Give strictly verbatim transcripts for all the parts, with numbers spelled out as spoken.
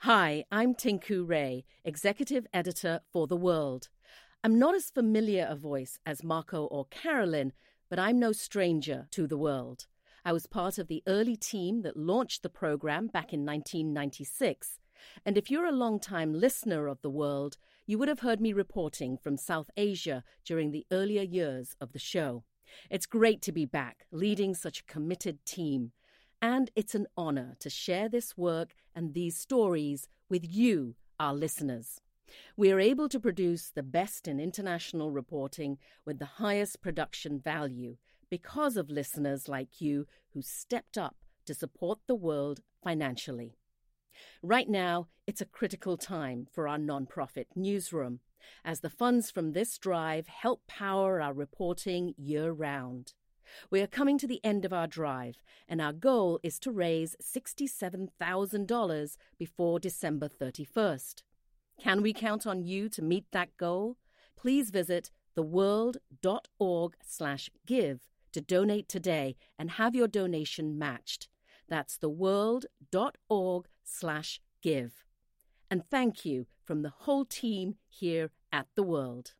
Hi, I'm Tinku Ray, Executive Editor for The World. I'm not as familiar a voice as Marco or Carolyn, but I'm no stranger to The World. I was part of the early team that launched the program back in nineteen ninety-six. And if you're a long-time listener of The World, you would have heard me reporting from South Asia during the earlier years of the show. It's great to be back, leading such a committed team. And it's an honor to share this work and these stories with you, our listeners. We are able to produce the best in international reporting with the highest production value because of listeners like you who stepped up to support the world financially. Right now, it's a critical time for our nonprofit newsroom, as the funds from this drive help power our reporting year-round. We are coming to the end of our drive, and our goal is to raise sixty-seven thousand dollars before December thirty-first. Can we count on you to meet that goal? Please visit theworld.org slash give to donate today and have your donation matched. That's theworld.org slash give. And thank you from the whole team here at The World.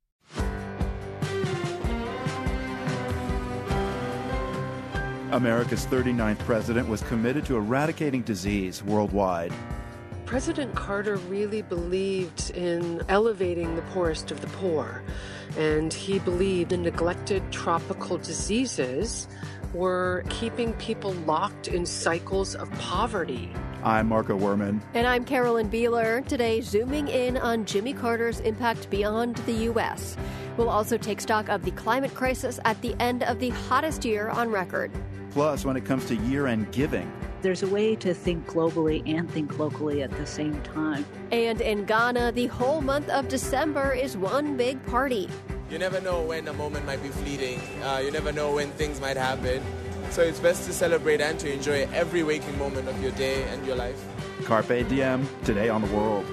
America's thirty-ninth president was committed to eradicating disease worldwide. President Carter really believed in elevating the poorest of the poor, and he believed in neglected tropical diseases were keeping people locked in cycles of poverty. I'm Marco Werman. And I'm Carolyn Beeler. Today, zooming in on Jimmy Carter's impact beyond the U S. We'll also take stock of the climate crisis at the end of the hottest year on record. Plus, when it comes to year-end giving, there's a way to think globally and think locally at the same time. And in Ghana, the whole month of December is one big party. You never know when a moment might be fleeting. Uh, you never know when things might happen. So it's best to celebrate and to enjoy every waking moment of your day and your life. Carpe Diem, today on The World.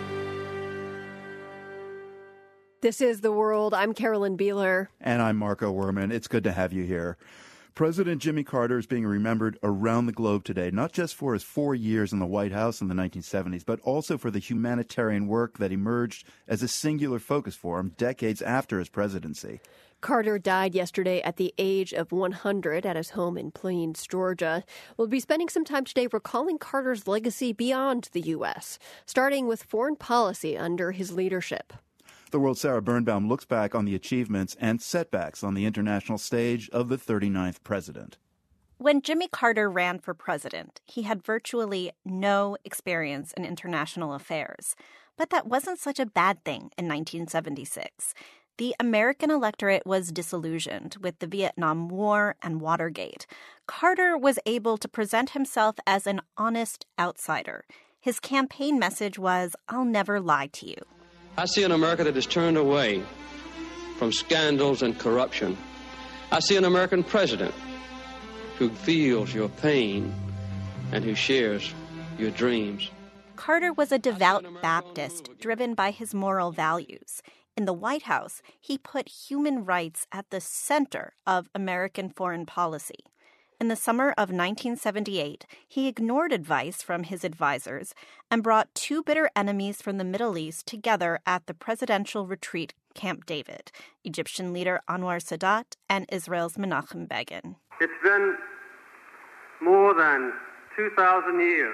This is The World. I'm Carolyn Beeler. And I'm Marco Werman. It's good to have you here. President Jimmy Carter is being remembered around the globe today, not just for his four years in the White House in the nineteen seventies, but also for the humanitarian work that emerged as a singular focus for him decades after his presidency. Carter died yesterday at the age of one hundred at his home in Plains, Georgia. We'll be spending some time today recalling Carter's legacy beyond the U S, starting with foreign policy under his leadership. The World's Sarah Birnbaum looks back on the achievements and setbacks on the international stage of the thirty-ninth president. When Jimmy Carter ran for president, he had virtually no experience in international affairs. But that wasn't such a bad thing in nineteen seventy-six. The American electorate was disillusioned with the Vietnam War and Watergate. Carter was able to present himself as an honest outsider. His campaign message was, "I'll never lie to you." I see an America that is turned away from scandals and corruption. I see an American president who feels your pain and who shares your dreams. Carter was a devout Baptist driven by his moral values. In the White House, he put human rights at the center of American foreign policy. In the summer of nineteen seventy-eight, he ignored advice from his advisors and brought two bitter enemies from the Middle East together at the presidential retreat Camp David, Egyptian leader Anwar Sadat and Israel's Menachem Begin. It's been more than two thousand years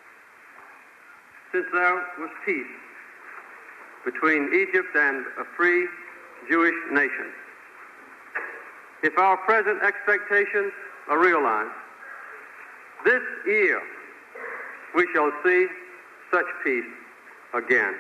since there was peace between Egypt and a free Jewish nation. If our present expectations are realized, this year we shall see such peace again.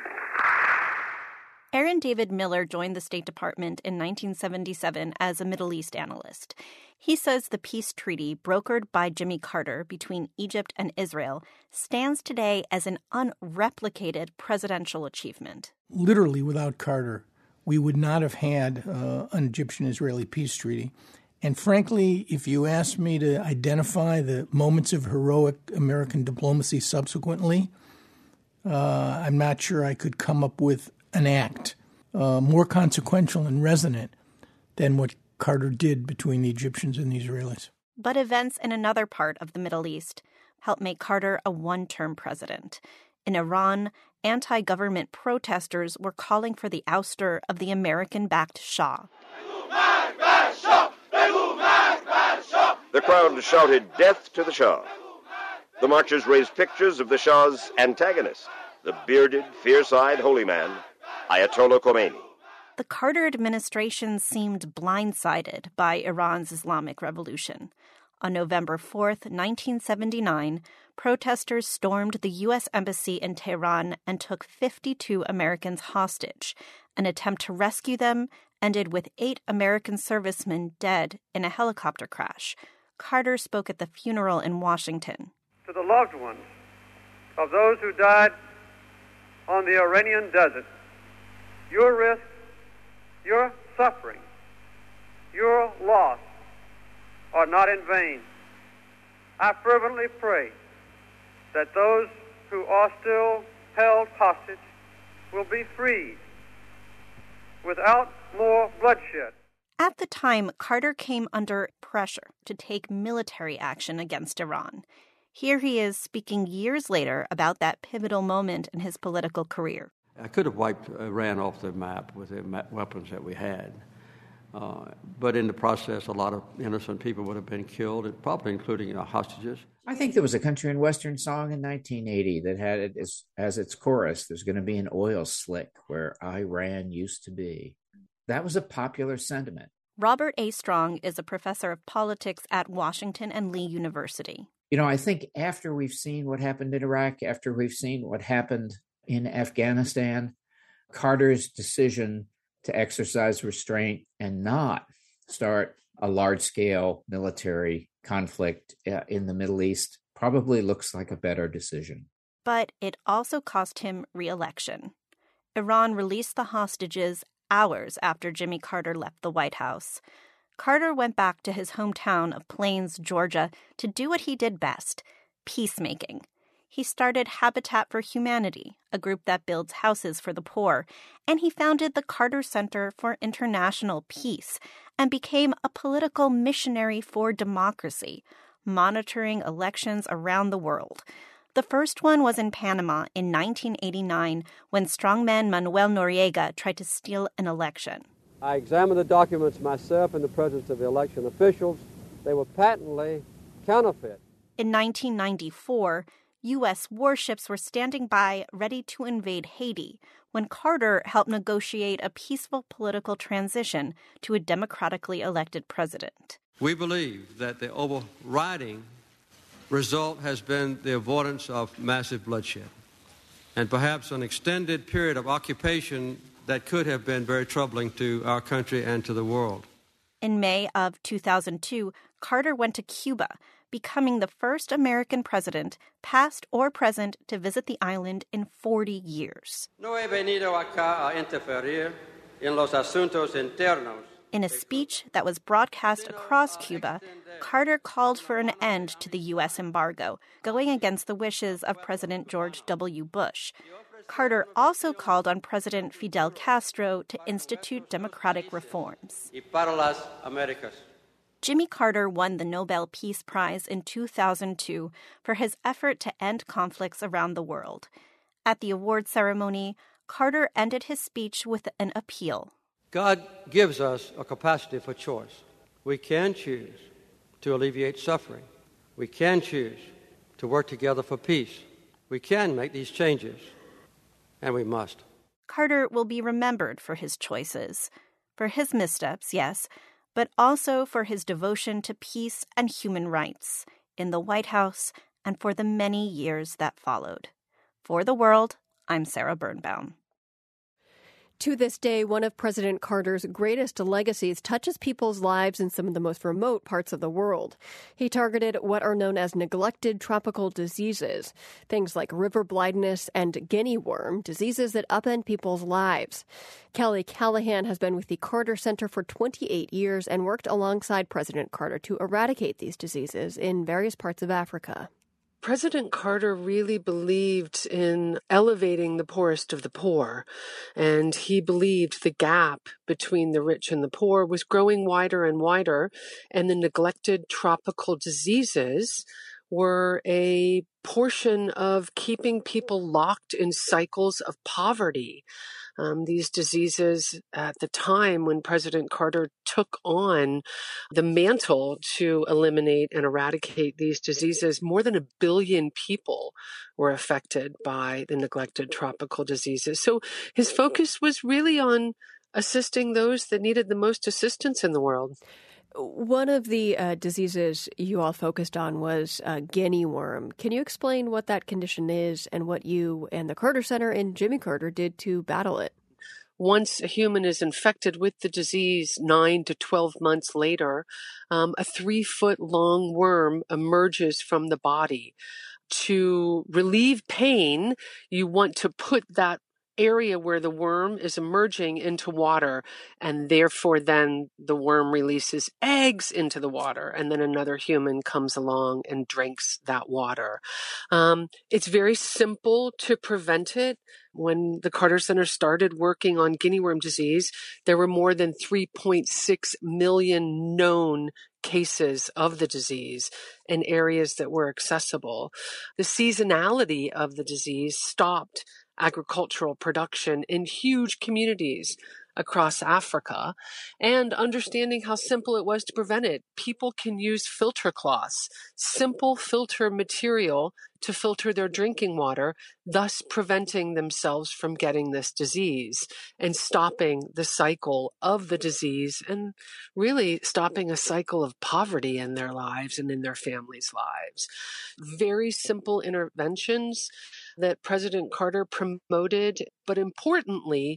Aaron David Miller joined the State Department in nineteen seventy-seven as a Middle East analyst. He says the peace treaty brokered by Jimmy Carter between Egypt and Israel stands today as an unreplicated presidential achievement. Literally, without Carter, we would not have had uh, an Egyptian-Israeli peace treaty. And frankly, if you asked me to identify the moments of heroic American diplomacy subsequently, uh, I'm not sure I could come up with an act uh, more consequential and resonant than what Carter did between the Egyptians and the Israelis. But events in another part of the Middle East helped make Carter a one-term president. In Iran, anti-government protesters were calling for the ouster of the American-backed Shah. The crowd shouted, "Death to the Shah." The marchers raised pictures of the Shah's antagonist, the bearded, fierce-eyed holy man, Ayatollah Khomeini. The Carter administration seemed blindsided by Iran's Islamic Revolution. On November fourth, nineteen seventy-nine, protesters stormed the U S Embassy in Tehran and took fifty-two Americans hostage. An attempt to rescue them ended with eight American servicemen dead in a helicopter crash. Carter spoke at the funeral in Washington. To the loved ones of those who died on the Iranian desert, your risk, your suffering, your loss are not in vain. I fervently pray that those who are still held hostage will be freed without more bloodshed. At the time, Carter came under pressure to take military action against Iran. Here he is speaking years later about that pivotal moment in his political career. I could have wiped Iran off the map with the weapons that we had. Uh, but in the process, a lot of innocent people would have been killed, probably including you know, hostages. I think there was a country and western song in nineteen eighty that had it as, as its chorus, "There's going to be an oil slick where Iran used to be." That was a popular sentiment. Robert A. Strong is a professor of politics at Washington and Lee University. You know, I think after we've seen what happened in Iraq, after we've seen what happened in Afghanistan, Carter's decision to exercise restraint and not start a large-scale military conflict uh, in the Middle East probably looks like a better decision. But it also cost him re-election. Iran released the hostages hours after Jimmy Carter left the White House. Carter went back to his hometown of Plains, Georgia, to do what he did best, peacemaking. He started Habitat for Humanity, a group that builds houses for the poor, and he founded the Carter Center for International Peace and became a political missionary for democracy, monitoring elections around the world. The first one was in Panama in nineteen eighty-nine when strongman Manuel Noriega tried to steal an election. I examined the documents myself in the presence of the election officials. They were patently counterfeit. In nineteen ninety-four, U S warships were standing by ready to invade Haiti when Carter helped negotiate a peaceful political transition to a democratically elected president. We believe that the overriding result has been the avoidance of massive bloodshed and perhaps an extended period of occupation that could have been very troubling to our country and to the world. In May of two thousand two, Carter went to Cuba, becoming the first American president, past or present, to visit the island in forty years. No he venido acá a interferir en los asuntos internos. In a speech that was broadcast across Cuba, Carter called for an end to the U S embargo, going against the wishes of President George W. Bush. Carter also called on President Fidel Castro to institute democratic reforms. Jimmy Carter won the Nobel Peace Prize in two thousand two for his effort to end conflicts around the world. At the award ceremony, Carter ended his speech with an appeal. God gives us a capacity for choice. We can choose to alleviate suffering. We can choose to work together for peace. We can make these changes, and we must. Carter will be remembered for his choices, for his missteps, yes, but also for his devotion to peace and human rights in the White House and for the many years that followed. For The World, I'm Sarah Birnbaum. To this day, one of President Carter's greatest legacies touches people's lives in some of the most remote parts of the world. He targeted what are known as neglected tropical diseases, things like river blindness and guinea worm, diseases that upend people's lives. Kelly Callahan has been with the Carter Center for twenty-eight years and worked alongside President Carter to eradicate these diseases in various parts of Africa. President Carter really believed in elevating the poorest of the poor, and he believed the gap between the rich and the poor was growing wider and wider, and the neglected tropical diseases were a portion of keeping people locked in cycles of poverty. Um, these diseases at the time when President Carter took on the mantle to eliminate and eradicate these diseases, more than a billion people were affected by the neglected tropical diseases. So his focus was really on assisting those that needed the most assistance in the world. One of the uh, diseases you all focused on was uh, guinea worm. Can you explain what that condition is and what you and the Carter Center and Jimmy Carter did to battle it? Once a human is infected with the disease, nine to twelve months later, um, a three-foot-long worm emerges from the body. To relieve pain, you want to put that area where the worm is emerging into water, and therefore then the worm releases eggs into the water, and then another human comes along and drinks that water. Um, it's very simple to prevent it. When the Carter Center started working on guinea worm disease, there were more than three point six million known cases of the disease in areas that were accessible. The seasonality of the disease stopped agricultural production in huge communities across Africa, and understanding how simple it was to prevent it. People can use filter cloths, simple filter material, to filter their drinking water, thus preventing themselves from getting this disease and stopping the cycle of the disease and really stopping a cycle of poverty in their lives and in their families' lives. Very simple interventions that President Carter promoted, but importantly,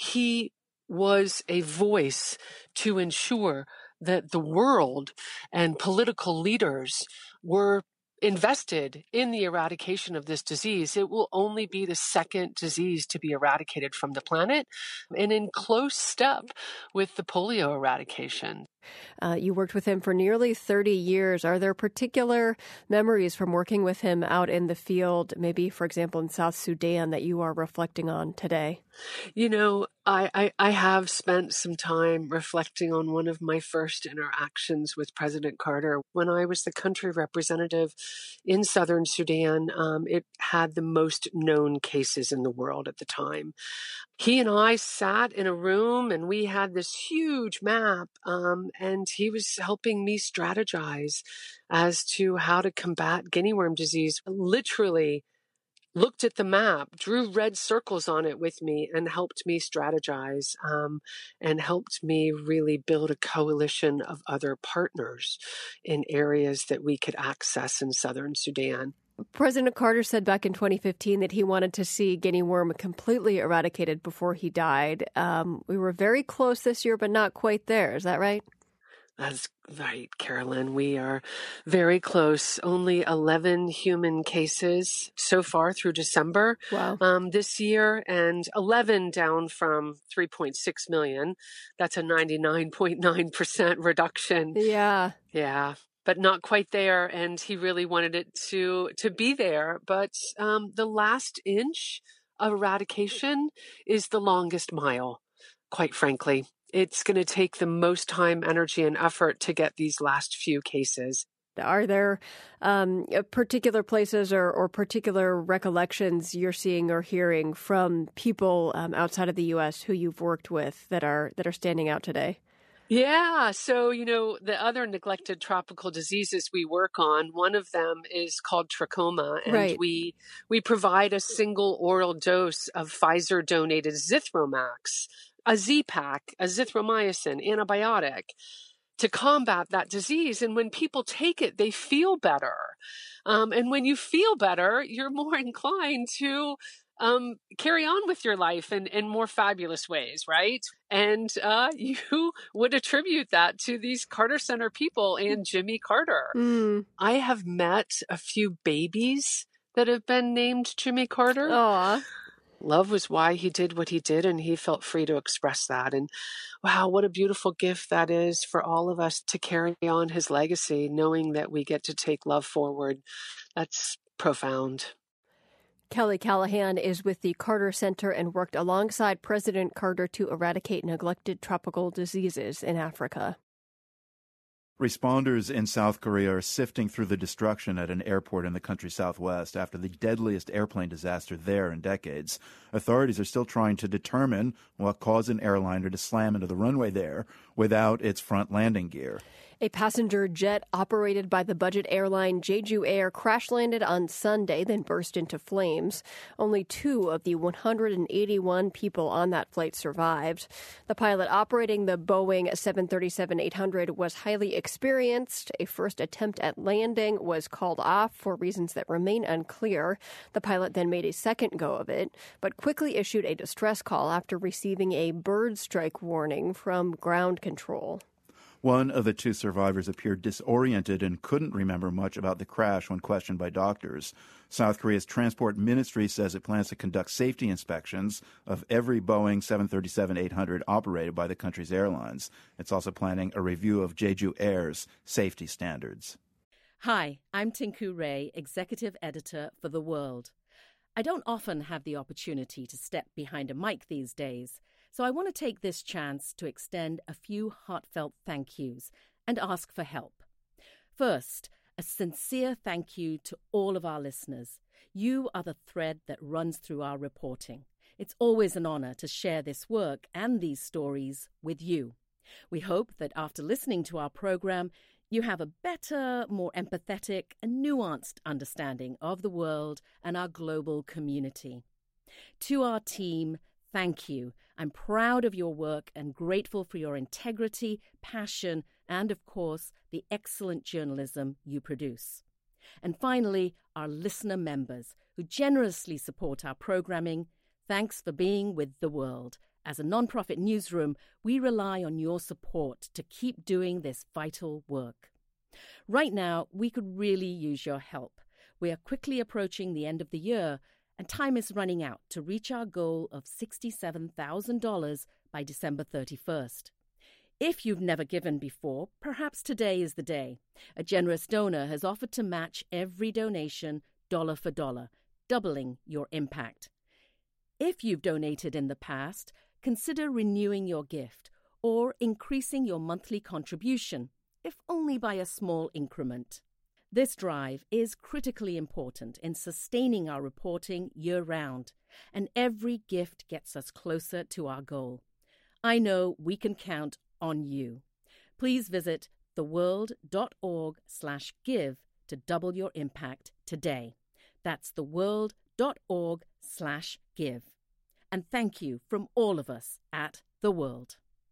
he was a voice to ensure that the world and political leaders were invested in the eradication of this disease. It will only be the second disease to be eradicated from the planet, and in close step with the polio eradication. Uh, you worked with him for nearly thirty years. Are there particular memories from working with him out in the field, maybe, for example, in South Sudan, that you are reflecting on today? You know, I, I, I have spent some time reflecting on one of my first interactions with President Carter. When I was the country representative in Southern Sudan, um, it had the most known cases in the world at the time. He and I sat in a room and we had this huge map, um, and he was helping me strategize as to how to combat guinea worm disease. Literally looked at the map, drew red circles on it with me, and helped me strategize, um, and helped me really build a coalition of other partners in areas that we could access in Southern Sudan. President Carter said back in twenty fifteen that he wanted to see guinea worm completely eradicated before he died. Um, we were very close this year, but not quite there. Is that right? That's right, Carolyn. We are very close. Only eleven human cases so far through December wow. um, this year, and eleven down from three point six million. That's a ninety-nine point nine percent reduction. Yeah. Yeah. But not quite there, and he really wanted it to to be there. But um, the last inch of eradication is the longest mile, quite frankly. It's going to take the most time, energy, and effort to get these last few cases. Are there um, particular places or, or particular recollections you're seeing or hearing from people um, outside of the U S who you've worked with that are that are standing out today? Yeah. So, you know, the other neglected tropical diseases we work on, one of them is called trachoma. And right. we we provide a single oral dose of Pfizer-donated Zithromax, a Z-Pak, azithromycin antibiotic, to combat that disease. And when people take it, they feel better. Um, and when you feel better, you're more inclined to Um, carry on with your life in, in more fabulous ways, right? And uh, you would attribute that to these Carter Center people and Jimmy Carter. Mm. I have met a few babies that have been named Jimmy Carter. Aww. Love was why he did what he did, and he felt free to express that. And wow, what a beautiful gift that is for all of us to carry on his legacy, knowing that we get to take love forward. That's profound. Kelly Callahan is with the Carter Center and worked alongside President Carter to eradicate neglected tropical diseases in Africa. Responders in South Korea are sifting through the destruction at an airport in the country's southwest after the deadliest airplane disaster there in decades. Authorities are still trying to determine what caused an airliner to slam into the runway there without its front landing gear. A passenger jet operated by the budget airline Jeju Air crash-landed on Sunday, then burst into flames. Only two of the one hundred eighty-one people on that flight survived. The pilot operating the Boeing seven thirty-seven eight hundred was highly experienced. A first attempt at landing was called off for reasons that remain unclear. The pilot then made a second go of it, but quickly issued a distress call after receiving a bird strike warning from ground control. One of the two survivors appeared disoriented and couldn't remember much about the crash when questioned by doctors. South Korea's transport ministry says it plans to conduct safety inspections of every Boeing seven thirty-seven eight hundred operated by the country's airlines. It's also planning a review of Jeju Air's safety standards. Hi, I'm Tinku Ray, Executive Editor for The World. I don't often have the opportunity to step behind a mic these days, so I want to take this chance to extend a few heartfelt thank yous and ask for help. First, a sincere thank you to all of our listeners. You are the thread that runs through our reporting. It's always an honor to share this work and these stories with you. We hope that after listening to our program, you have a better, more empathetic and nuanced understanding of the world and our global community. To our team, thank you. I'm proud of your work and grateful for your integrity, passion, and, of course, the excellent journalism you produce. And finally, our listener members who generously support our programming, thanks for being with The World. As a nonprofit newsroom, we rely on your support to keep doing this vital work. Right now, we could really use your help. We are quickly approaching the end of the year, and time is running out to reach our goal of sixty-seven thousand dollars by December thirty-first. If you've never given before, perhaps today is the day. A generous donor has offered to match every donation dollar for dollar, doubling your impact. If you've donated in the past, consider renewing your gift or increasing your monthly contribution, if only by a small increment. This drive is critically important in sustaining our reporting year-round, and every gift gets us closer to our goal. I know we can count on you. Please visit theworld.org slash give to double your impact today. That's theworld.org slash give. And thank you from all of us at The World.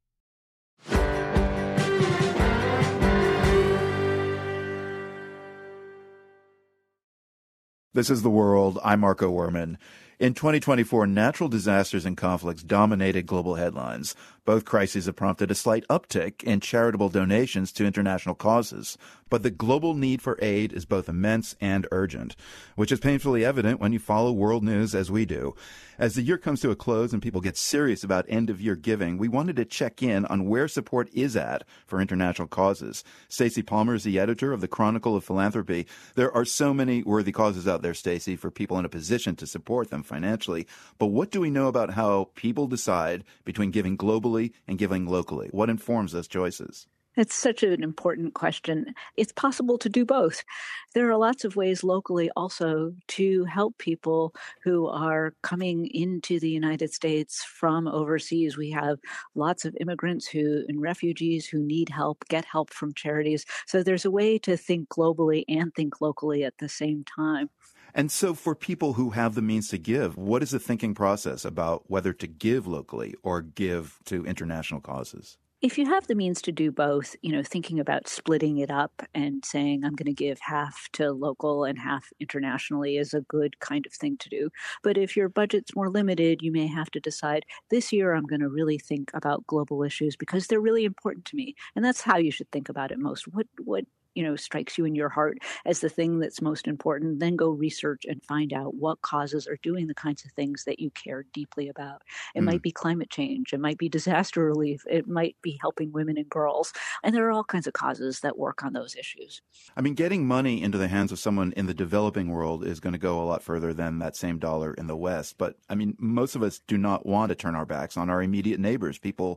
This is The World. I'm Marco Werman. In twenty twenty-four, natural disasters and conflicts dominated global headlines. Both crises have prompted a slight uptick in charitable donations to international causes. But the global need for aid is both immense and urgent, which is painfully evident when you follow world news as we do. As the year comes to a close and people get serious about end-of-year giving, we wanted to check in on where support is at for international causes. Stacey Palmer is the editor of the Chronicle of Philanthropy. There are so many worthy causes out there, Stacey, for people in a position to support them financially. But what do we know about how people decide between giving globally and giving locally? What informs those choices? It's such an important question. It's possible to do both. There are lots of ways locally also to help people who are coming into the United States from overseas. We have lots of immigrants who and refugees who need help, get help from charities. So there's a way to think globally and think locally at the same time. And so for people who have the means to give, what is the thinking process about whether to give locally or give to international causes? If you have the means to do both, you know, thinking about splitting it up and saying I'm going to give half to local and half internationally is a good kind of thing to do. But if your budget's more limited, you may have to decide this year I'm going to really think about global issues because they're really important to me. And that's how you should think about it most. What what you know, strikes you in your heart as the thing that's most important, then go research and find out what causes are doing the kinds of things that you care deeply about. It mm. might be climate change. It might be disaster relief. It might be helping women and girls. And there are all kinds of causes that work on those issues. I mean, getting money into the hands of someone in the developing world is going to go a lot further than that same dollar in the West. But, I mean, most of us do not want to turn our backs on our immediate neighbors, people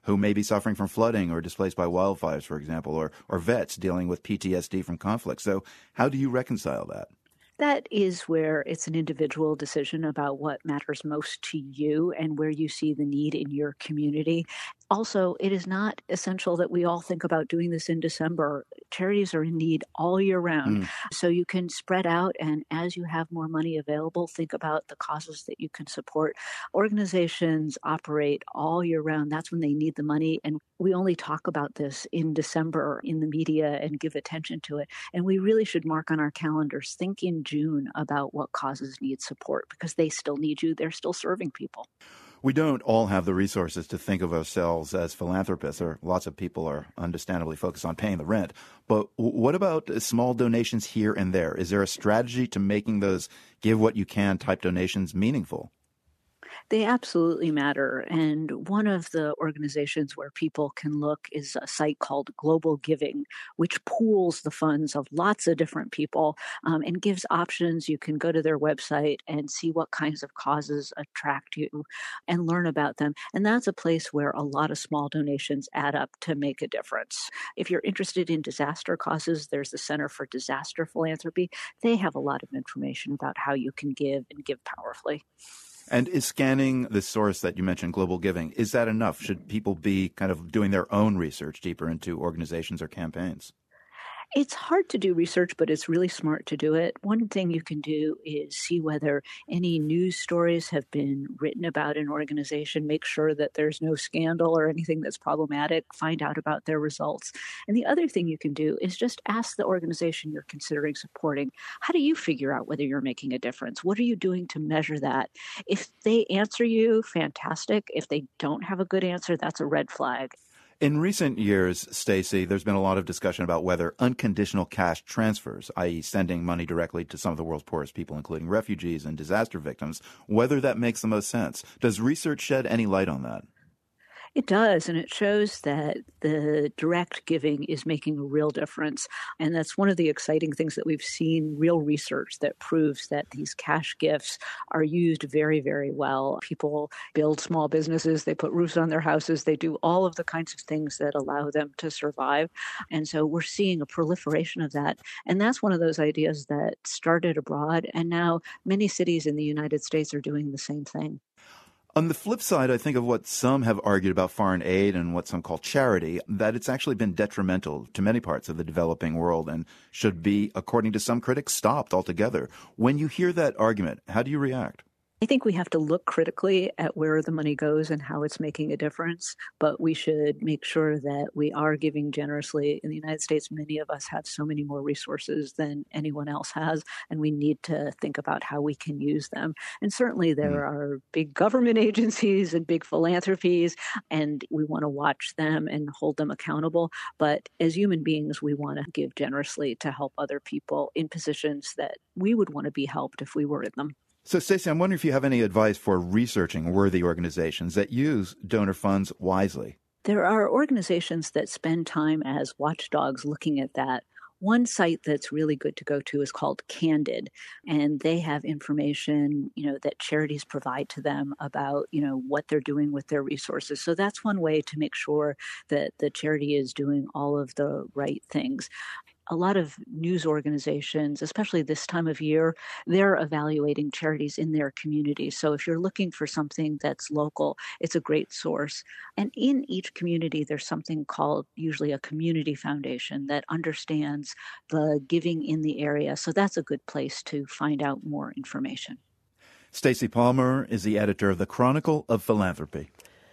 who may be suffering from flooding or displaced by wildfires, for example, or, or vets dealing with P T S D from conflict. So how do you reconcile that? That is where it's an individual decision about what matters most to you and where you see the need in your community. Also, it is not essential that we all think about doing this in December. Charities are in need all year round. Mm. So you can spread out, and as you have more money available, think about the causes that you can support. Organizations operate all year round. That's when they need the money. And we only talk about this in December in the media and give attention to it. And we really should mark on our calendars, think in June about what causes need support, because they still need you. They're still serving people. We don't all have the resources to think of ourselves as philanthropists, or lots of people are understandably focused on paying the rent. But what about small donations here and there? Is there a strategy to making those give what you can type donations meaningful? They absolutely matter. And one of the organizations where people can look is a site called Global Giving, which pools the funds of lots of different people um, and gives options. You can go to their website and see what kinds of causes attract you and learn about them. And that's a place where a lot of small donations add up to make a difference. If you're interested in disaster causes, there's the Center for Disaster Philanthropy. They have a lot of information about how you can give and give powerfully. And is scanning the source that you mentioned, Global Giving, is that enough? Should people be kind of doing their own research deeper into organizations or campaigns? It's hard to do research, but it's really smart to do it. One thing you can do is see whether any news stories have been written about an organization, make sure that there's no scandal or anything that's problematic, find out about their results. And the other thing you can do is just ask the organization you're considering supporting, how do you figure out whether you're making a difference? What are you doing to measure that? If they answer you, fantastic. If they don't have a good answer, that's a red flag. In recent years, Stacey, there's been a lot of discussion about whether unconditional cash transfers, that is sending money directly to some of the world's poorest people, including refugees and disaster victims, whether that makes the most sense. Does research shed any light on that? It does, and it shows that the direct giving is making a real difference. And that's one of the exciting things that we've seen, real research that proves that these cash gifts are used very, very well. People build small businesses, they put roofs on their houses, they do all of the kinds of things that allow them to survive. And so we're seeing a proliferation of that. And that's one of those ideas that started abroad, and now many cities in the United States are doing the same thing. On the flip side, I think of what some have argued about foreign aid and what some call charity, that it's actually been detrimental to many parts of the developing world and should be, according to some critics, stopped altogether. When you hear that argument, how do you react? I think we have to look critically at where the money goes and how it's making a difference, but we should make sure that we are giving generously. In the United States, many of us have so many more resources than anyone else has, and we need to think about how we can use them. And certainly there mm. are big government agencies and big philanthropies, and we want to watch them and hold them accountable. But as human beings, we want to give generously to help other people in positions that we would want to be helped if we were in them. So, Stacey, I'm wondering if you have any advice for researching worthy organizations that use donor funds wisely. There are organizations that spend time as watchdogs looking at that. One site that's really good to go to is called Candid, and they have information, you know, that charities provide to them about, you know, what they're doing with their resources. So that's one way to make sure that the charity is doing all of the right things. A lot of news organizations, especially this time of year, they're evaluating charities in their community. So if you're looking for something that's local, it's a great source. And in each community, there's something called usually a community foundation that understands the giving in the area. So that's a good place to find out more information. Stacey Palmer is the editor of the Chronicle of Philanthropy.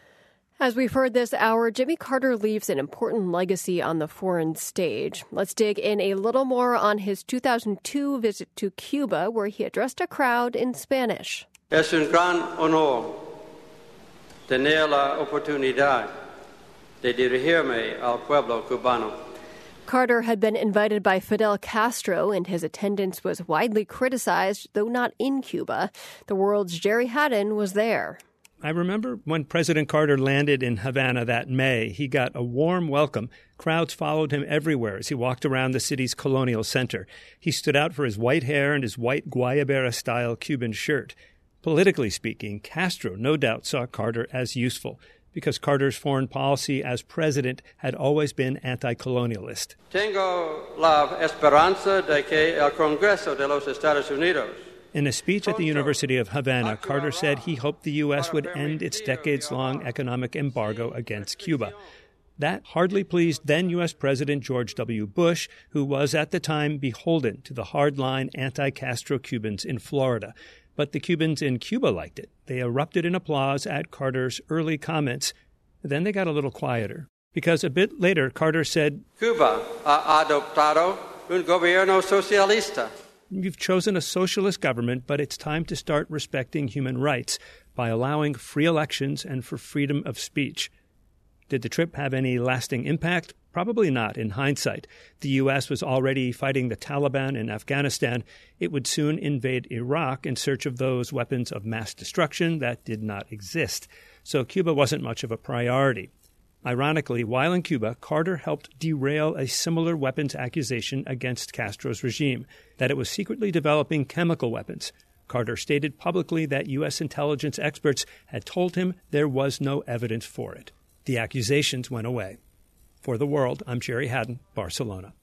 As we've heard this hour, Jimmy Carter leaves an important legacy on the foreign stage. Let's dig in a little more on his two thousand two visit to Cuba, where he addressed a crowd in Spanish. Es un gran honor tener la oportunidad de dirigirme al pueblo cubano. Carter had been invited by Fidel Castro, and his attendance was widely criticized, though not in Cuba. The World's Jerry Haddon was there. I remember when President Carter landed in Havana that May, he got a warm welcome. Crowds followed him everywhere as he walked around the city's colonial center. He stood out for his white hair and his white Guayabera-style Cuban shirt. Politically speaking, Castro no doubt saw Carter as useful. because Carter's foreign policy as president had always been anti-colonialist. Tengo la esperanza de que el Congreso de los Estados Unidos. In a speech at the University of Havana, Carter said he hoped the U S would end its decades-long economic embargo against Cuba. That hardly pleased then U S President George W. Bush, who was at the time beholden to the hardline anti-Castro Cubans in Florida. But the Cubans in Cuba liked it. They erupted in applause at Carter's early comments. Then they got a little quieter, because a bit later Carter said, Cuba ha adoptado un gobierno socialista. You've chosen a socialist government, but it's time to start respecting human rights by allowing free elections and for freedom of speech. Did the trip have any lasting impact? Probably not, in hindsight. The U S was already fighting the Taliban in Afghanistan. It would soon invade Iraq in search of those weapons of mass destruction that did not exist. So Cuba wasn't much of a priority. Ironically, while in Cuba, Carter helped derail a similar weapons accusation against Castro's regime, that it was secretly developing chemical weapons. Carter stated publicly that U S intelligence experts had told him there was no evidence for it. The accusations went away. For The World, I'm Jerry Haddon, Barcelona.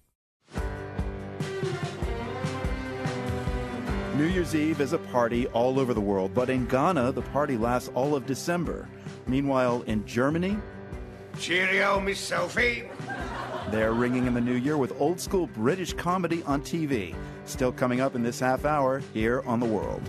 New Year's Eve is a party all over the world, but in Ghana, the party lasts all of December. Meanwhile, in Germany, cheerio, Miss Sophie. They're ringing in the new year with old-school British comedy on T V. Still coming up in this half hour here on The World.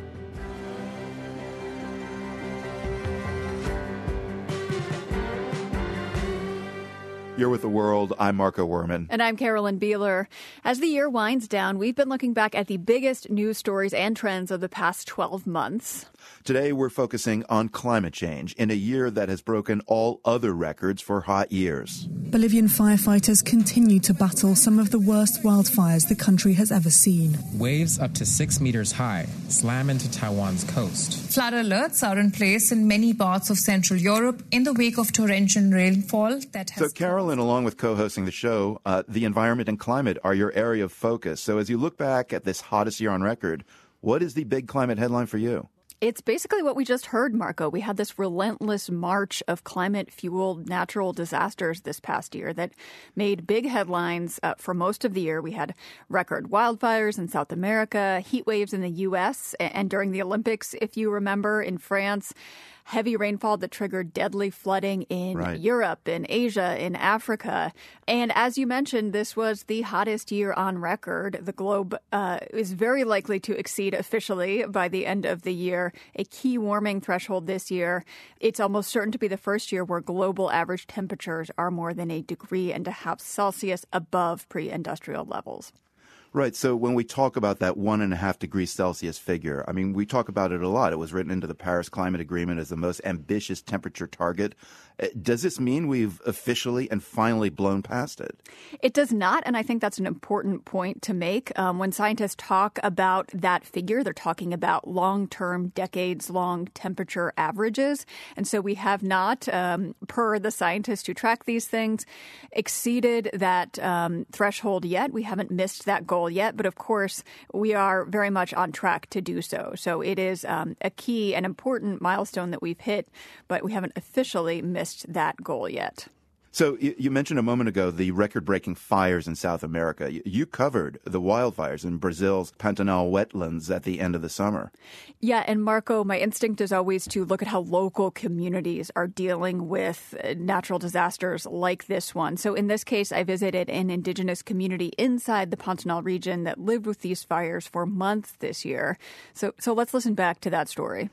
You're with The World. I'm Marco Werman. And I'm Carolyn Beeler. As the year winds down, we've been looking back at the biggest news stories and trends of the past twelve months. Today, we're focusing on climate change in a year that has broken all other records for hot years. Bolivian firefighters continue to battle some of the worst wildfires the country has ever seen. Waves up to six meters high slam into Taiwan's coast. Flood alerts are in place in many parts of Central Europe in the wake of torrential rainfall that has... So, Carolyn, along with co-hosting the show, uh, the environment and climate are your area of focus. So as you look back at this hottest year on record, what is the big climate headline for you? It's basically what we just heard, Marco. We had this relentless march of climate-fueled natural disasters this past year that made big headlines uh, for most of the year. We had record wildfires in South America, heat waves in the U S, and during the Olympics, if you remember, in France, heavy rainfall that triggered deadly flooding in right. Europe, in Asia, in Africa. And as you mentioned, this was the hottest year on record. The globe uh, is very likely to exceed officially by the end of the year a key warming threshold this year. It's almost certain to be the first year where global average temperatures are more than a degree and a half Celsius above pre-industrial levels. Right. So when we talk about that one and a half degrees Celsius figure, I mean, we talk about it a lot. It was written into the Paris Climate Agreement as the most ambitious temperature target. Does this mean we've officially and finally blown past it? It does not, and I think that's an important point to make. Um, when scientists talk about that figure, they're talking about long-term, decades-long temperature averages. And so we have not, um, per the scientists who track these things, exceeded that um, threshold yet. We haven't missed that goal yet, but of course, we are very much on track to do so. So it is um, a key and important milestone that we've hit, but we haven't officially missed that goal yet. So you mentioned a moment ago the record-breaking fires in South America. You covered the wildfires in Brazil's Pantanal wetlands at the end of the summer. Yeah, and Marco, my instinct is always to look at how local communities are dealing with natural disasters like this one. So in this case, I visited an indigenous community inside the Pantanal region that lived with these fires for months this year. So, so let's listen back to that story.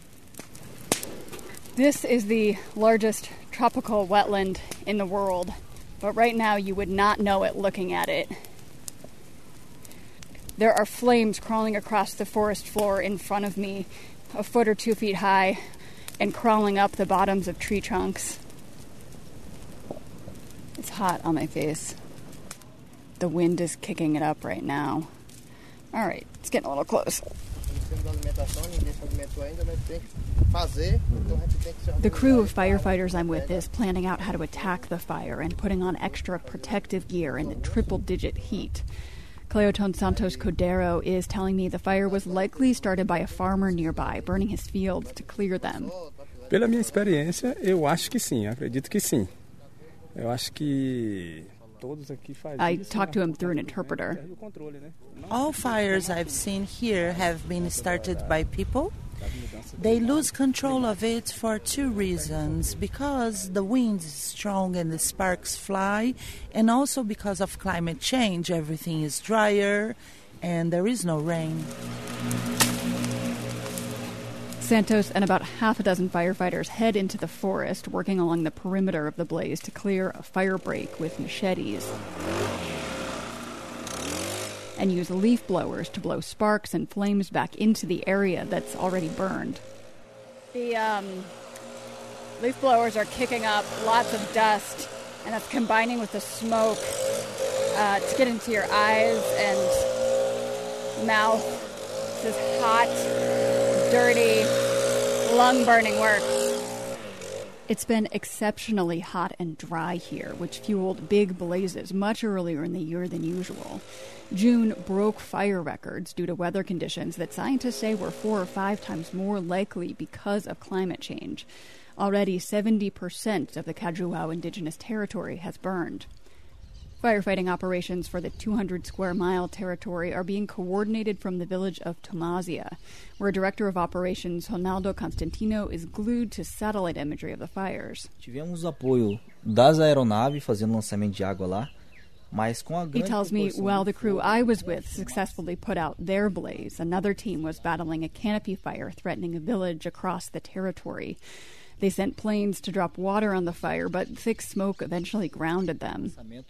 This is the largest tropical wetland in the world, but right now you would not know it looking at it. There are flames crawling across the forest floor in front of me, a foot or two feet high, and crawling up the bottoms of tree trunks. It's hot on my face. The wind is kicking it up right now. All right, it's getting a little close. The crew of firefighters I'm with is planning out how to attack the fire and putting on extra protective gear in the triple-digit heat. Cleoton Santos Cordero is telling me the fire was likely started by a farmer nearby, burning his fields to clear them. Pela minha experiência, eu acho que sim, acredito que sim. Eu acho que todos aqui fazem. I talked to him through an interpreter. All fires I've seen here have been started by people. They lose control of it for two reasons. Because the wind is strong and the sparks fly, and also because of climate change, everything is drier and there is no rain. Santos and about half a dozen firefighters head into the forest, working along the perimeter of the blaze to clear a fire break with machetes, and use leaf blowers to blow sparks and flames back into the area that's already burned. The um, leaf blowers are kicking up lots of dust, and that's combining with the smoke uh, to get into your eyes and mouth. This is hot, dirty, lung-burning work. It's been exceptionally hot and dry here, which fueled big blazes much earlier in the year than usual. June broke fire records due to weather conditions that scientists say were four or five times more likely because of climate change. Already seventy percent of the Cajuao indigenous territory has burned. Firefighting operations for the two hundred square mile territory are being coordinated from the village of Tomasia, where Director of Operations Ronaldo Constantino is glued to satellite imagery of the fires. Tivemos apoio das aeronaves fazendo lançamento de água lá. He tells me while the crew I was with successfully put out their blaze, another team was battling a canopy fire threatening a village across the territory. They sent planes to drop water on the fire, but thick smoke eventually grounded them.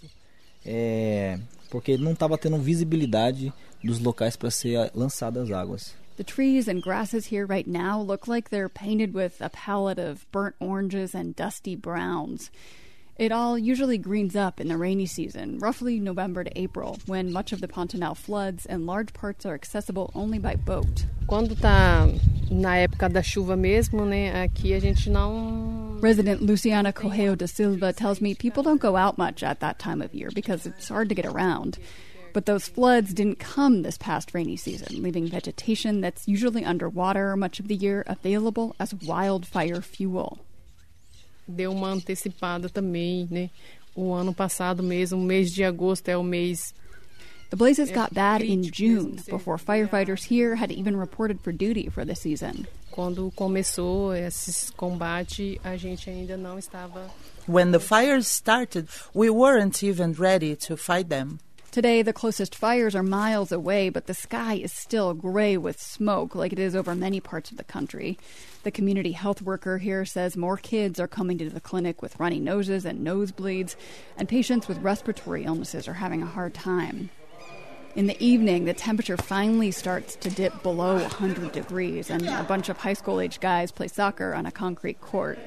É, porque não estava tendo visibilidade dos locais para ser lançadas águas. The trees and grasses here right now look like they're painted with a palette of burnt oranges and dusty browns. It all usually greens up in the rainy season, roughly November to April, when much of the Pantanal floods and large parts are accessible only by boat. Quando tá na época da chuva mesmo, né, aqui a gente não... Resident Luciana Correo da Silva tells me people don't go out much at that time of year because it's hard to get around. But those floods didn't come this past rainy season, leaving vegetation that's usually underwater much of the year available as wildfire fuel. Deu uma antecipada também, né? O ano passado mesmo, o mês de agosto é o mês. The blazes got bad in June, before firefighters here had even reported for duty for the season. Quando começou esse combate, a gente ainda não estava. When the fires started, we weren't even ready to fight them. Today, the closest fires are miles away, but the sky is still gray with smoke, like it is over many parts of the country. The community health worker here says more kids are coming to the clinic with runny noses and nosebleeds, and patients with respiratory illnesses are having a hard time. In the evening, the temperature finally starts to dip below one hundred degrees, and a bunch of high school-age guys play soccer on a concrete court.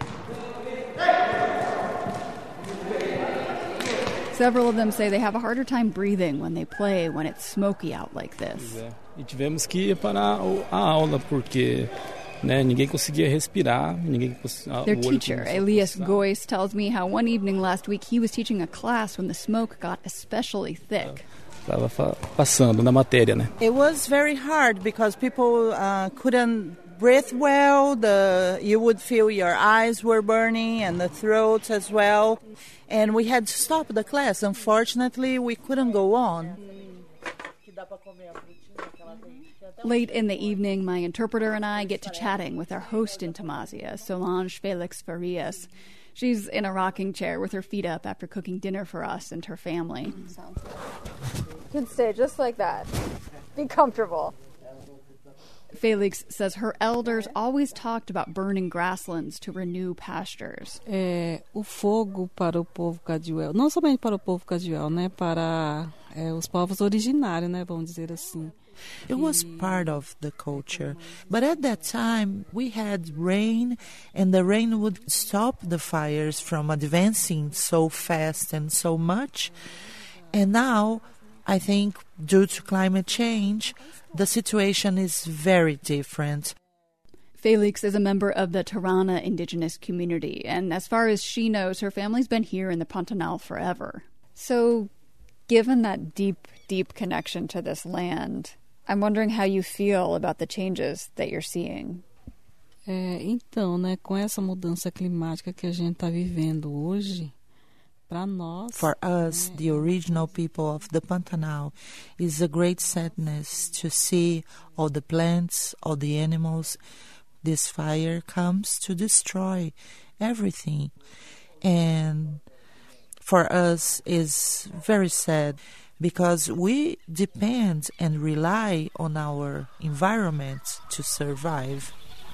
Several of them say they have a harder time breathing when they play when it's smoky out like this. E tivemos que parar a aula porque, né, ninguém conseguia respirar, ninguém conseguia. Their teacher, Elias Gois, tells me how one evening last week he was teaching a class when the smoke got especially thick. Estava passando na matéria, né? It was very hard because people uh, couldn't breathe well. The you would feel your eyes were burning and the throat as well. And we had to stop the class. Unfortunately, we couldn't go on. Late in the evening, my interpreter and I get to chatting with our host in Tomasia, Solange Felix Farias. She's in a rocking chair with her feet up after cooking dinner for us and her family. You can stay just like that. Be comfortable. Felix says her elders always talked about burning grasslands to renew pastures. É, o fogo para o povo Cajuel, não somente para o povo Cajuel, né, para é, os povos originários, né, vamos dizer assim. It was part of the culture. But at that time, we had rain, and the rain would stop the fires from advancing so fast and so much. And now, I think, due to climate change, the situation is very different. Felix is a member of the Tarana indigenous community, and as far as she knows, her family's been here in the Pantanal forever. So, given that deep, deep connection to this land, I'm wondering how you feel about the changes that you're seeing. É, então, né, com essa mudança climática que a gente está vivendo hoje, para nós, for us, the original people of the Pantanal, is a great sadness to see all the plants, all the animals. This fire comes to destroy everything, and for us is very sad because we depend and rely on our environment to survive.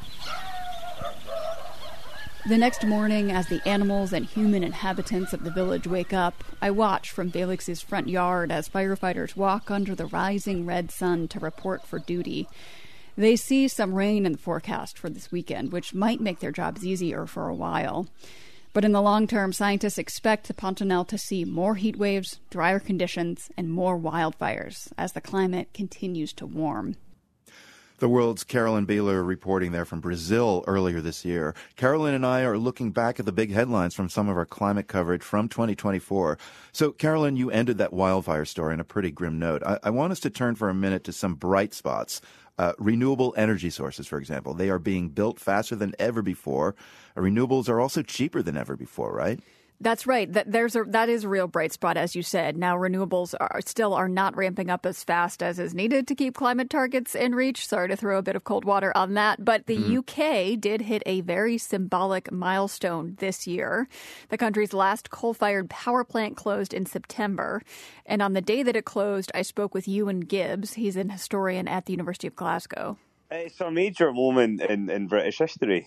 The next morning, as the animals and human inhabitants of the village wake up, I watch from Felix's front yard as firefighters walk under the rising red sun to report for duty. They see some rain in the forecast for this weekend, which might make their jobs easier for a while. But in the long term, scientists expect the Pantanal to see more heat waves, drier conditions, and more wildfires as the climate continues to warm. The World's Carolyn Beeler reporting there from Brazil earlier this year. Carolyn and I are looking back at the big headlines from some of our climate coverage from twenty twenty-four. So, Carolyn, you ended that wildfire story on a pretty grim note. I, I want us to turn for a minute to some bright spots. Uh, renewable energy sources, for example. They are being built faster than ever before. Uh, renewables are also cheaper than ever before, right? That's right. That there's a that is a real bright spot, as you said. Now, renewables are still are not ramping up as fast as is needed to keep climate targets in reach. Sorry to throw a bit of cold water on that. But the mm. U K did hit a very symbolic milestone this year. The country's last coal-fired power plant closed in September. And on the day that it closed, I spoke with Ewan Gibbs. He's an historian at the University of Glasgow. It's a major moment in, in British history.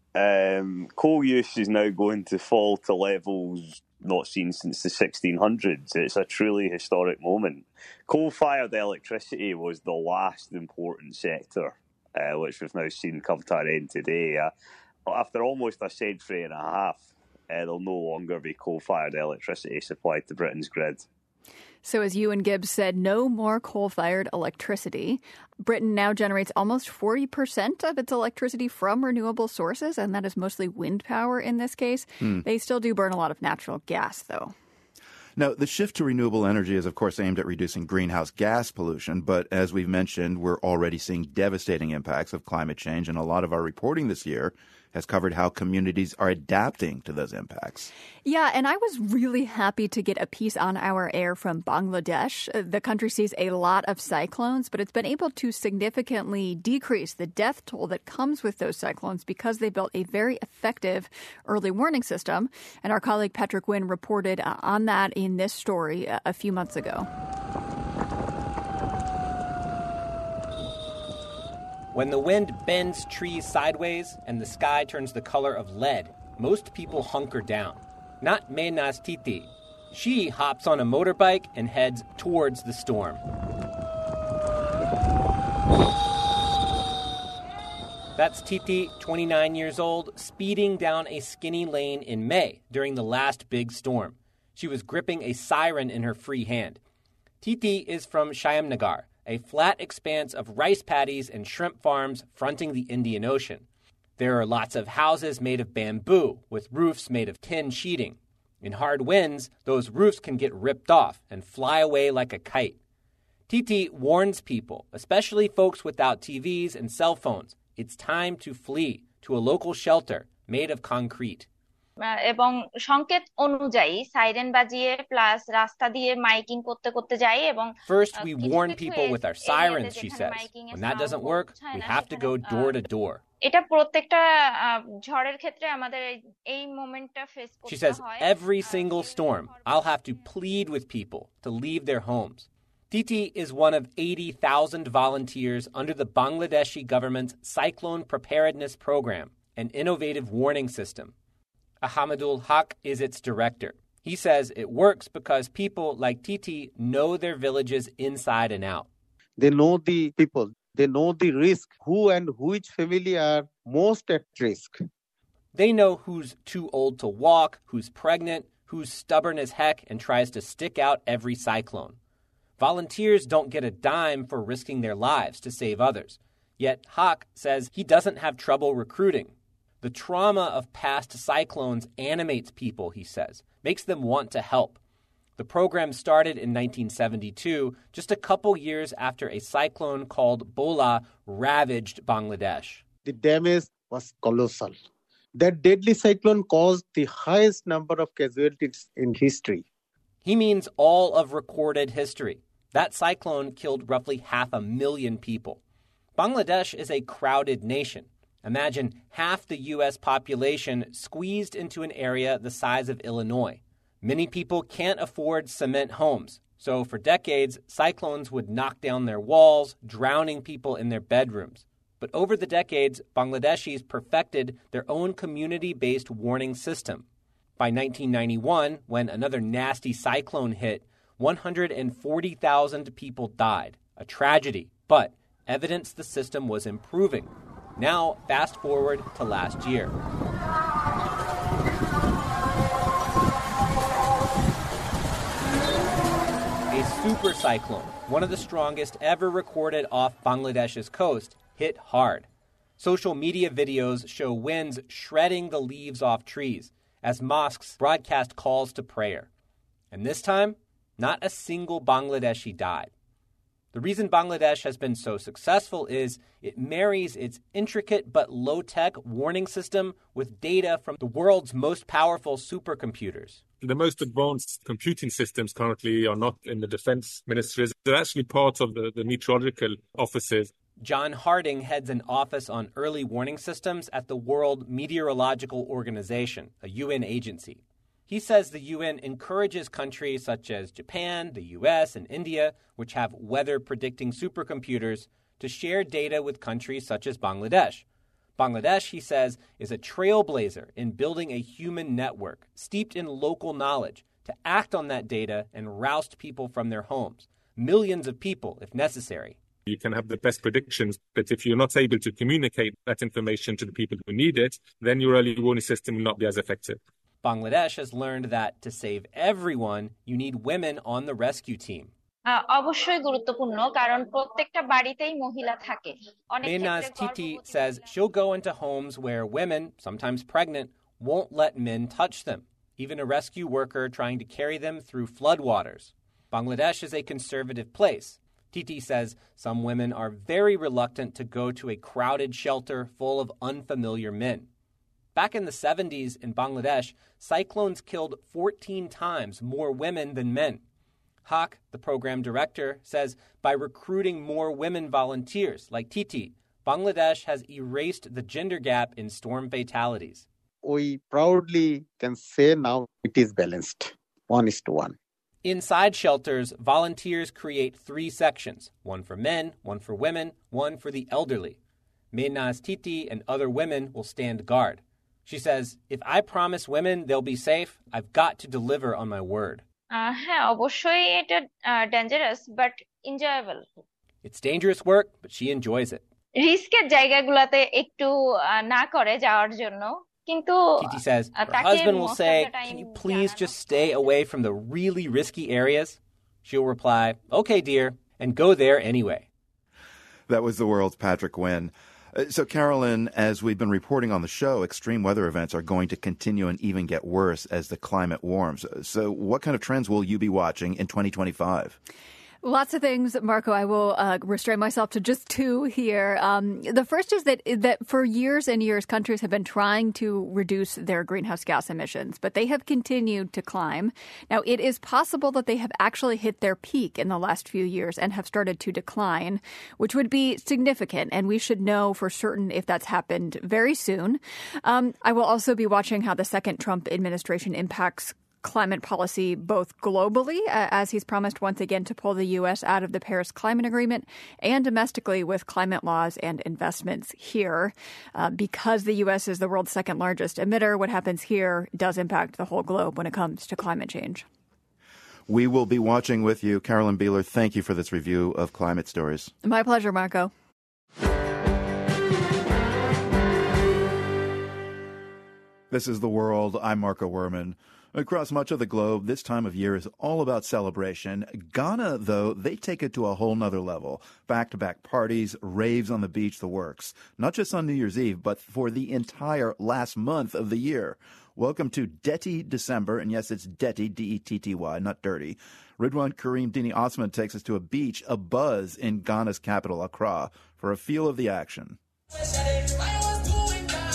Um, coal use is now going to fall to levels not seen since the sixteen hundreds. It's a truly historic moment. Coal-fired electricity was the last important sector, uh, which we've now seen come to an end today. Uh, after almost a century and a half, uh, there'll no longer be coal-fired electricity supplied to Britain's grid. So as Ewan Gibbs said, no more coal-fired electricity. Britain now generates almost forty percent of its electricity from renewable sources, and that is mostly wind power in this case. Mm. They still do burn a lot of natural gas, though. Now, the shift to renewable energy is, of course, aimed at reducing greenhouse gas pollution. But as we've mentioned, we're already seeing devastating impacts of climate change. And a lot of our reporting this year has covered how communities are adapting to those impacts. Yeah, and I was really happy to get a piece on our air from Bangladesh. The country sees a lot of cyclones, but it's been able to significantly decrease the death toll that comes with those cyclones because they built a very effective early warning system. And our colleague Patrick Wynn reported on that in this story a few months ago. When the wind bends trees sideways and the sky turns the color of lead, most people hunker down. Not Menas Titi. She hops on a motorbike and heads towards the storm. That's Titi, twenty-nine years old, speeding down a skinny lane in May during the last big storm. She was gripping a siren in her free hand. Titi is from Shyamnagar, a flat expanse of rice paddies and shrimp farms fronting the Indian Ocean. There are lots of houses made of bamboo, with roofs made of tin sheeting. In hard winds, those roofs can get ripped off and fly away like a kite. Titi warns people, especially folks without T Vs and cell phones, it's time to flee to a local shelter made of concrete. এবং সংকেত অনুযায়ী siren বাজিয়ে plus রাস্তা দিয়ে miking করতে করতে যাই এবং First we warn people with our sirens, she says. When that doesn't work, we have to go door to door. এটা প্রত্যেকটা ঝড়ের ক্ষেত্রে আমাদের এই মোমেন্টটা ফেস করতে হয়. She says every single storm I'll have to plead with people to leave their homes. Titi is one of eighty thousand volunteers under the Bangladeshi government's Cyclone Preparedness Program, an innovative warning system. Ahmadul Haq is its director. He says it works because people like Titi know their villages inside and out. They know the people. They know the risk, who and which family are most at risk. They know who's too old to walk, who's pregnant, who's stubborn as heck and tries to stick out every cyclone. Volunteers don't get a dime for risking their lives to save others. Yet Haq says he doesn't have trouble recruiting. The trauma of past cyclones animates people, he says, makes them want to help. The program started in nineteen seventy-two, just a couple years after a cyclone called Bola ravaged Bangladesh. The damage was colossal. That deadly cyclone caused the highest number of casualties in history. He means all of recorded history. That cyclone killed roughly half a million people. Bangladesh is a crowded nation. Imagine half the U S population squeezed into an area the size of Illinois. Many people can't afford cement homes. So for decades, cyclones would knock down their walls, drowning people in their bedrooms. But over the decades, Bangladeshis perfected their own community-based warning system. By nineteen ninety-one, when another nasty cyclone hit, one hundred forty thousand people died. A tragedy, but evidence the system was improving. Now, fast forward to last year. A super cyclone, one of the strongest ever recorded off Bangladesh's coast, hit hard. Social media videos show winds shredding the leaves off trees as mosques broadcast calls to prayer. And this time, not a single Bangladeshi died. The reason Bangladesh has been so successful is it marries its intricate but low-tech warning system with data from the world's most powerful supercomputers. The most advanced computing systems currently are not in the defense ministries. They're actually part of the, the meteorological offices. John Harding heads an office on early warning systems at the World Meteorological Organization, a U N agency. He says the U N encourages countries such as Japan, the U S, and India, which have weather-predicting supercomputers, to share data with countries such as Bangladesh. Bangladesh, he says, is a trailblazer in building a human network steeped in local knowledge to act on that data and roust people from their homes, millions of people if necessary. You can have the best predictions, but if you're not able to communicate that information to the people who need it, then your early warning system will not be as effective. Bangladesh has learned that to save everyone, you need women on the rescue team. অবশ্যই গুরুত্বপূর্ণ কারণ প্রত্যেকটা বাড়িতেই মহিলা থাকে. Mehnaz Titi says she'll go into homes where women, sometimes pregnant, won't let men touch them, even a rescue worker trying to carry them through floodwaters. Bangladesh is a conservative place. Titi says some women are very reluctant to go to a crowded shelter full of unfamiliar men. Back in the seventies in Bangladesh, cyclones killed fourteen times more women than men. Haq, the program director, says by recruiting more women volunteers like Titi, Bangladesh has erased the gender gap in storm fatalities. We proudly can say now it is balanced, one is to one. Inside shelters, volunteers create three sections, one for men, one for women, one for the elderly. Mehnaz Titi and other women will stand guard. She says, if I promise women they'll be safe, I've got to deliver on my word. হ্যাঁ অবশ্যই এটা dangerous but enjoyable. It's dangerous work, but she enjoys it. রিস্কের জায়গাগুলোতে একটু না করে যাওয়ার জন্য কিন্তু Titi says her husband will say, can you please just stay away from the really risky areas? She'll reply, okay, dear, and go there anyway. That was the world's Patrick Wynn. So, Carolyn, as we've been reporting on the show, extreme weather events are going to continue and even get worse as the climate warms. So what kind of trends will you be watching in twenty twenty-five? Lots of things, Marco. I will uh, restrain myself to just two here. Um, the first is that that for years and years, countries have been trying to reduce their greenhouse gas emissions, but they have continued to climb. Now, it is possible that they have actually hit their peak in the last few years and have started to decline, which would be significant, and we should know for certain if that's happened very soon. Um, I will also be watching how the second Trump administration impacts climate policy both globally, uh, as he's promised once again to pull the U S out of the Paris Climate Agreement, and domestically with climate laws and investments here. Uh, because the U S is the world's second largest emitter, what happens here does impact the whole globe when it comes to climate change. We will be watching with you. Carolyn Beeler, thank you for this review of Climate Stories. My pleasure, Marco. This is The World. I'm Marco Werman. Across much of the globe, this time of year is all about celebration. Ghana, though, they take it to a whole nother level. Back-to-back parties, raves on the beach, the works. Not just on New Year's Eve, but for the entire last month of the year. Welcome to Dirty December, and yes, it's Detty, D E T T Y, not dirty. Ridwan Kareem Dini Osman takes us to a beach abuzz in Ghana's capital, Accra, for a feel of the action.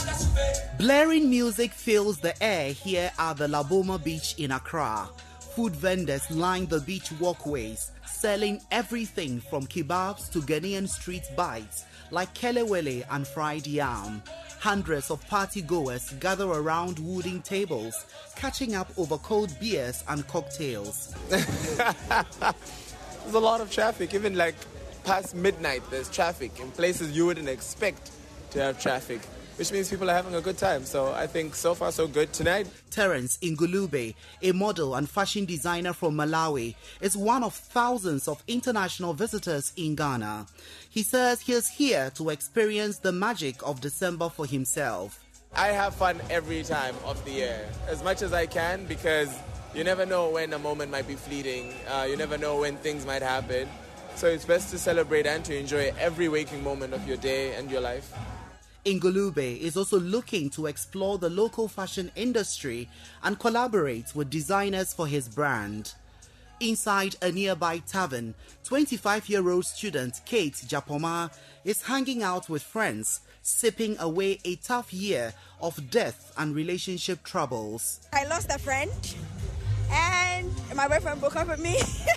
Blaring music fills the air here at the Laboma Beach in Accra. Food vendors line the beach walkways, selling everything from kebabs to Ghanaian street bites like kelewele and fried yam. Hundreds of party-goers gather around wooden tables, catching up over cold beers and cocktails. There's a lot of traffic, even like past midnight there's traffic in places you wouldn't expect to have traffic, which means people are having a good time. So I think so far so good tonight. Terence Ingulube, a model and fashion designer from Malawi, is one of thousands of international visitors in Ghana. He says he is here to experience the magic of December for himself. I have fun every time of the year, as much as I can, because you never know when a moment might be fleeting. Uh, you never know when things might happen. So it's best to celebrate and to enjoy every waking moment of your day and your life. Ingulube is also looking to explore the local fashion industry and collaborate with designers for his brand. Inside a nearby tavern, twenty-five-year-old student Kate Japoma is hanging out with friends, sipping away a tough year of death and relationship troubles. I lost a friend and my boyfriend broke up with me.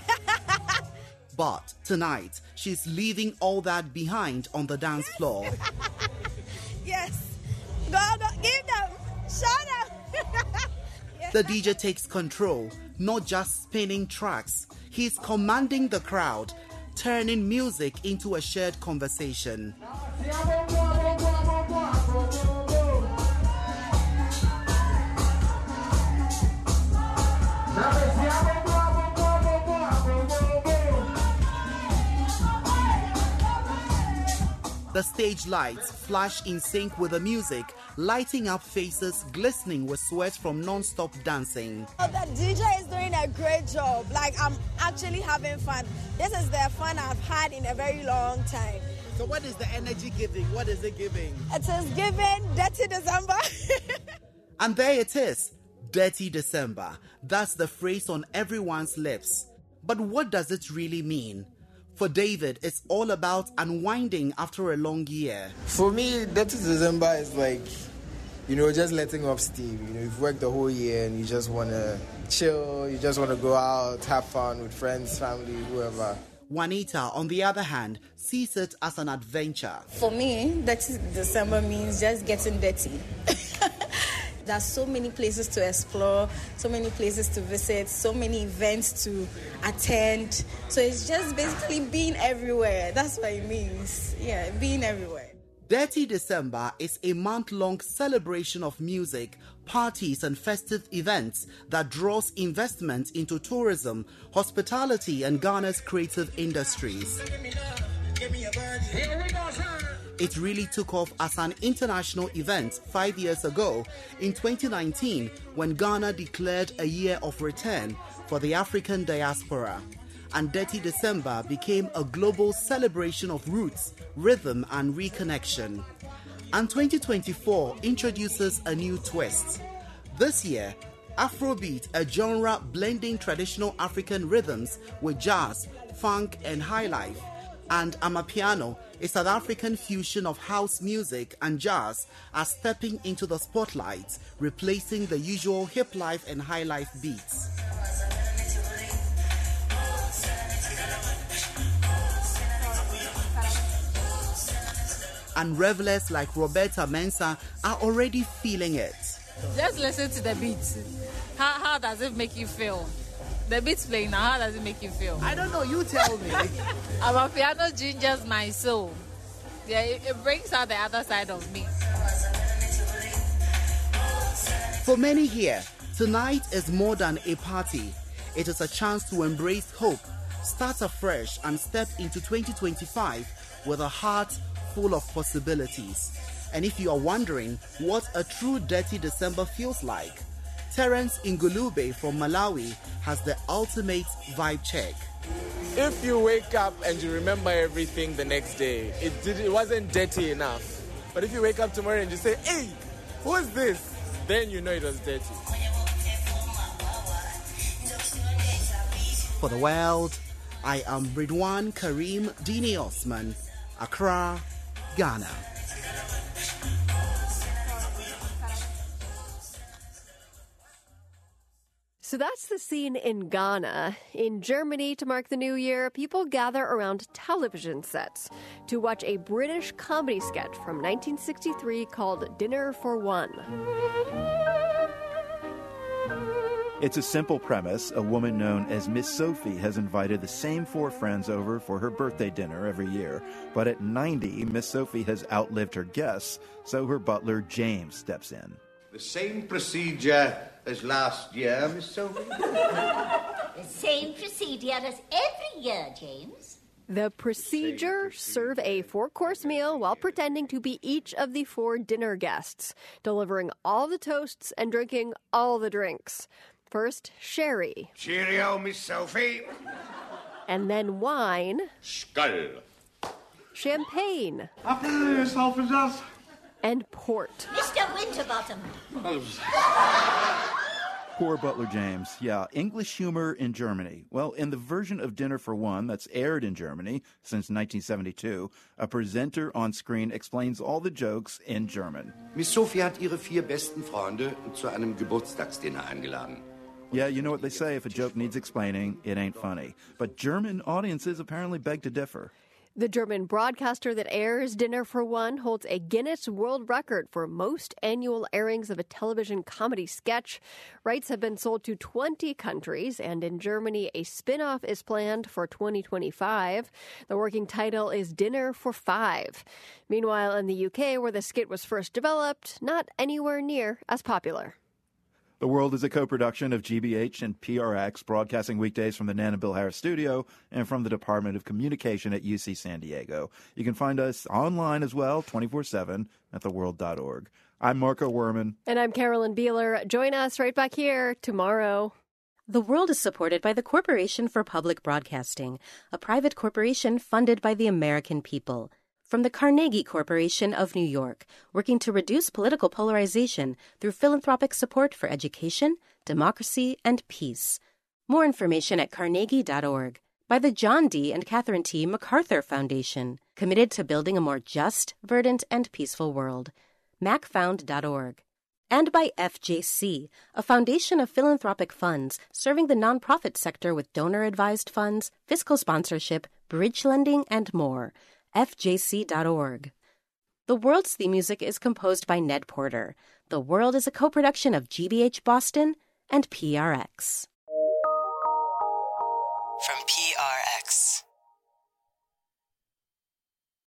But tonight, she's leaving all that behind on the dance floor. Yes. Go, go, give them. Shut up. Yes. The D J takes control, not just spinning tracks. He's commanding the crowd, turning music into a shared conversation. The stage lights flash in sync with the music, lighting up faces glistening with sweat from non-stop dancing. Oh, the D J is doing a great job. Like, I'm actually having fun. This is the fun I've had in a very long time. So what is the energy giving? What is it giving? It is giving Dirty December. And there it is, Dirty December. That's the phrase on everyone's lips. But what does it really mean? For David, it's all about unwinding after a long year. For me, Dirty December is like, you know, just letting off steam. You know, you've worked the whole year and you just want to chill, you just want to go out, have fun with friends, family, whoever. Juanita, on the other hand, sees it as an adventure. For me, Dirty December means just getting dirty. There's so many places to explore, so many places to visit, so many events to attend. So it's just basically being everywhere. That's what it means. Yeah, being everywhere. Dirty December is a month-long celebration of music, parties and festive events that draws investment into tourism, hospitality and Ghana's creative industries. It really took off as an international event five years ago in twenty nineteen when Ghana declared a year of return for the African diaspora. And Dirty December became a global celebration of roots, rhythm and reconnection. And twenty twenty-four introduces a new twist. This year, Afrobeat, a genre blending traditional African rhythms with jazz, funk and highlife, and Amapiano, a South African fusion of house music and jazz, are stepping into the spotlight, replacing the usual hip life and high life beats. And revelers like Roberta Mensah are already feeling it. Just listen to the beats. How, how does it make you feel? The beat's playing now, how does it make you feel? I don't know, you tell me. Amapiano gingers my soul. Yeah, it, it brings out the other side of me. For many here, tonight is more than a party. It is a chance to embrace hope, start afresh and step into twenty twenty-five with a heart full of possibilities. And if you are wondering what a true Dirty December feels like, Terence Ingulube from Malawi has the ultimate vibe check. If you wake up and you remember everything the next day, it, did, it wasn't dirty enough. But if you wake up tomorrow and you say, hey, who's this? Then you know it was dirty. For the world, I am Ridwan Karim Dini Osman, Accra, Ghana. So that's the scene in Ghana. In Germany, to mark the new year, people gather around television sets to watch a British comedy sketch from nineteen sixty-three called Dinner for One. It's a simple premise. A woman known as Miss Sophie has invited the same four friends over for her birthday dinner every year. But at ninety, Miss Sophie has outlived her guests, so her butler, James, steps in. The same procedure as last year, Miss Sophie? The same procedure as every year, James. The procedure: serve a four-course meal while pretending to be each of the four dinner guests, delivering all the toasts and drinking all the drinks. First, sherry. Cheerio, Miss Sophie. And then wine. Skull. Champagne. After yourself is us. And port. Mister Winterbottom. Poor butler James. Yeah, English humor in Germany. Well, in the version of Dinner for One that's aired in Germany since nineteen seventy-two, a presenter on screen explains all the jokes in German. Miss Sophie hat ihre vier besten Freunde zu einem Geburtstagsdinner eingeladen. Yeah, you know what they say, if a joke needs explaining, it ain't funny. But German audiences apparently beg to differ. The German broadcaster that airs Dinner for One holds a Guinness World Record for most annual airings of a television comedy sketch. Rights have been sold to twenty countries, and in Germany, a spin-off is planned for twenty twenty-five. The working title is Dinner for Five. Meanwhile, in the U K, where the skit was first developed, not anywhere near as popular. The World is a co-production of G B H and P R X, broadcasting weekdays from the Nan and Bill Harris studio and from the Department of Communication at U C San Diego. You can find us online as well, twenty-four seven at the world dot org. I'm Marco Werman. And I'm Carolyn Beeler. Join us right back here tomorrow. The World is supported by the Corporation for Public Broadcasting, a private corporation funded by the American people. From the Carnegie Corporation of New York, working to reduce political polarization through philanthropic support for education, democracy, and peace. More information at carnegie dot org. By the John D. and Catherine T. MacArthur Foundation, committed to building a more just, verdant, and peaceful world. mac found dot org. And by F J C, a foundation of philanthropic funds serving the nonprofit sector with donor-advised funds, fiscal sponsorship, bridge lending, and more. F J C dot org. The World's theme music is composed by Ned Porter. The World is a co-production of G B H Boston and P R X. From P